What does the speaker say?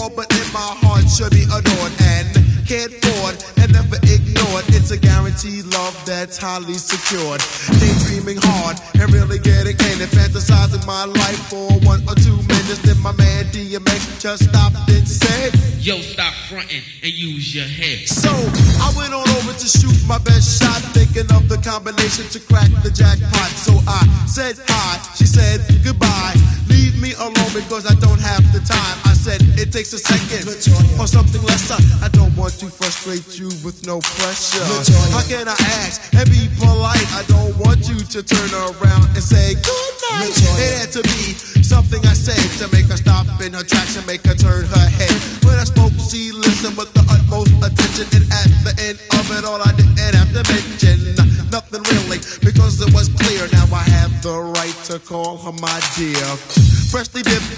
poor, but in my heart should be adored and cared for and never ignored. It's a guaranteed love that's highly secured. Daydreaming hard and really getting in and fantasizing my life for 1 or 2 minutes. Then my man DMX just stopped and said, yo, stop fronting and use your head. So I went on over to shoot my best shot, thinking of the combination to crack the jackpot. So I said hi, she said goodbye. Leave me alone because I don't have the time. I said it takes a second or something lesser. I don't want to frustrate you with no pressure. How can I ask and be polite? I don't want you to turn around and say good night. It had to be something I said to make her stop in her tracks and make her turn her head. When I spoke, she listened with the utmost attention, and at the end of it all, I didn't have to mention nothing really, because it was clear. Now I have the right to call her my dear. Freshly dipped